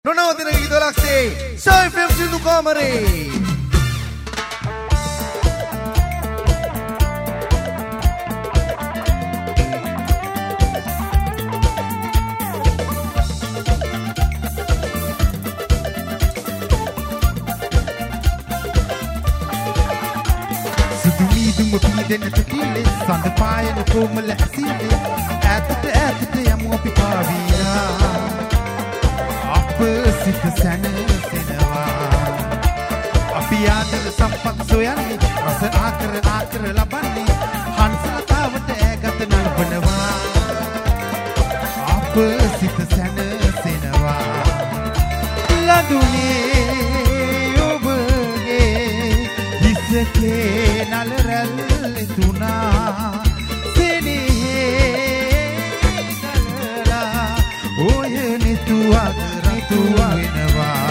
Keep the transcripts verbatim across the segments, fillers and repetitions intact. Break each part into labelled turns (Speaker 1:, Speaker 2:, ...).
Speaker 1: නොනවතින ගීතලක්සේ සයි F M සිදු කාමරේ සිදු මීදුම පීදෙන තුකිලේ සඳ පායන කොමල ඇසිලේ ඈතට ඈතට යමු අපි පාවිලා සිත සැනසෙනවා අපි ආදර සම්පත් සොයන්නේ රස ආකර ආකර ලබන්නේ හංසලතාවට ඈගත නලබනවා අප සිත සැනසෙනවා ලඳුනේ ඔබගේ හිසකේ නල රැල්ල තුනා සෙනෙහේ නලලා ඔය නිතුවද වෙනවා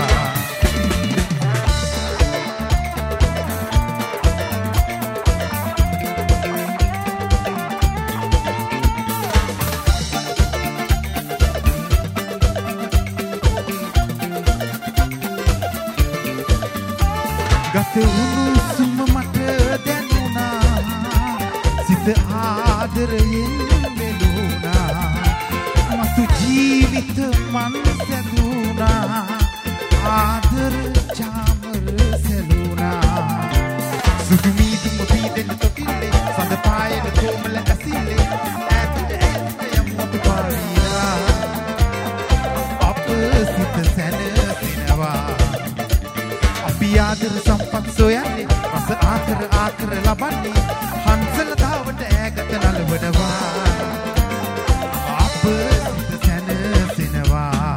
Speaker 1: ගත උණුසුම මට දැනුණා සිත ආදරයෙන් වෙලුණා මතු ජීවිත මන් සැදුණා ආදර චාමර සැලුණා සුදු මීදුම පීදෙන තොටිල්ලේ සඳ පායන කොමල ඇසිල්ලේ ඈතට ඈතට යමු අපි පාවිලා අප සිත සැනසෙනවා අපි ආදර සම්පත් සොයන්නේ රස ආකර ආකර ලබන්නේ හංසලතාවට ඈගත නලවනවා අප සිත සැනසෙනවා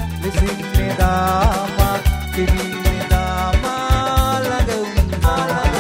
Speaker 1: Dama,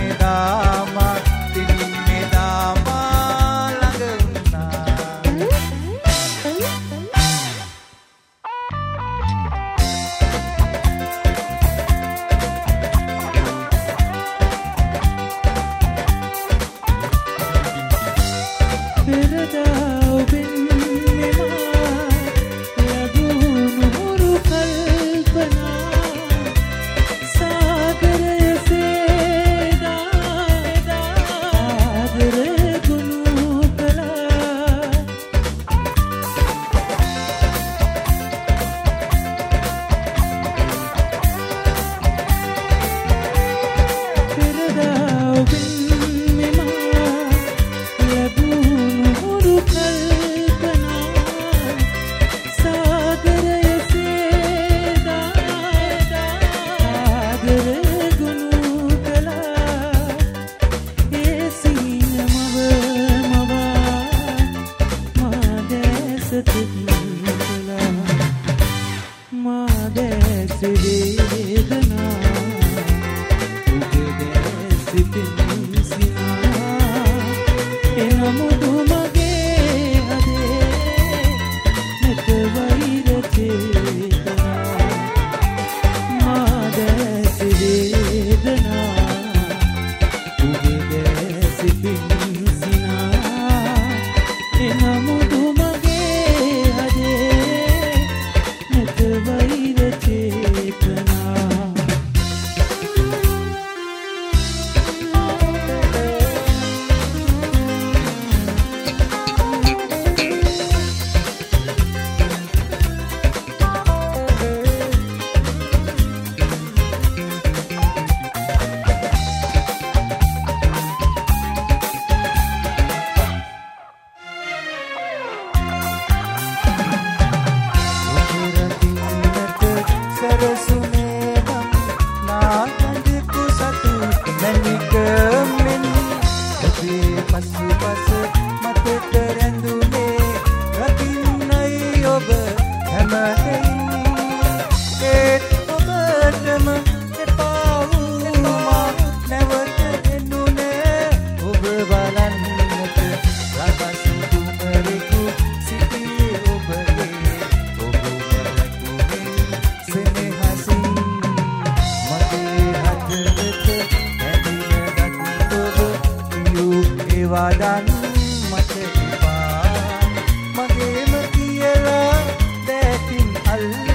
Speaker 2: වඩන් මට එපා මගේම කියලා දැතින් අල්ල